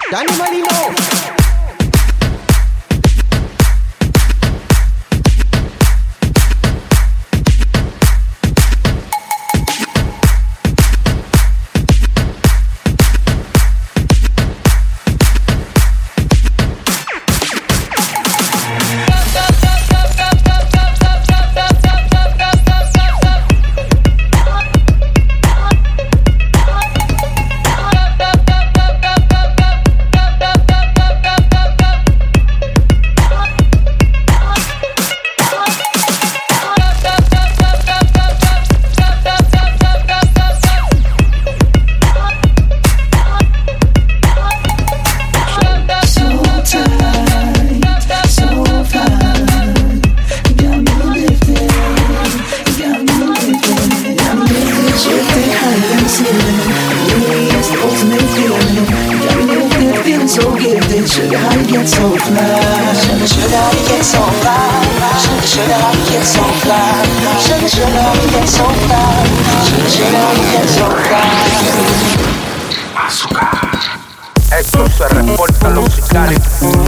Danny Malino. Esto se reporta los sicarios.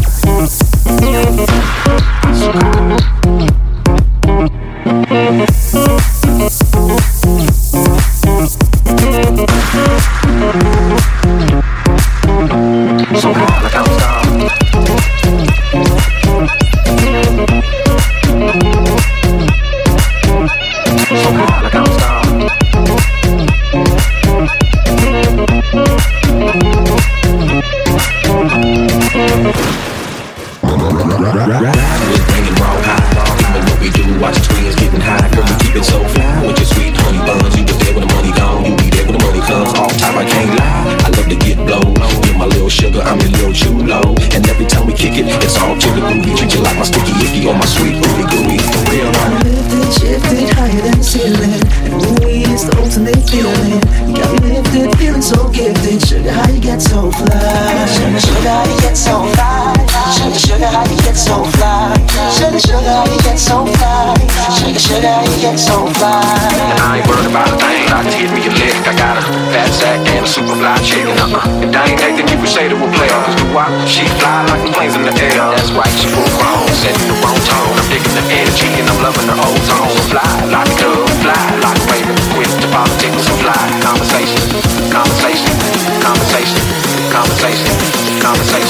She fly like the planes in the air. That's right, she full grown, setting the wrong tone. I'm digging the energy and I'm loving her old tone. Fly like a dove, fly like a raven. Quit the politics and fly. Conversation, conversation, conversation, conversation, conversation.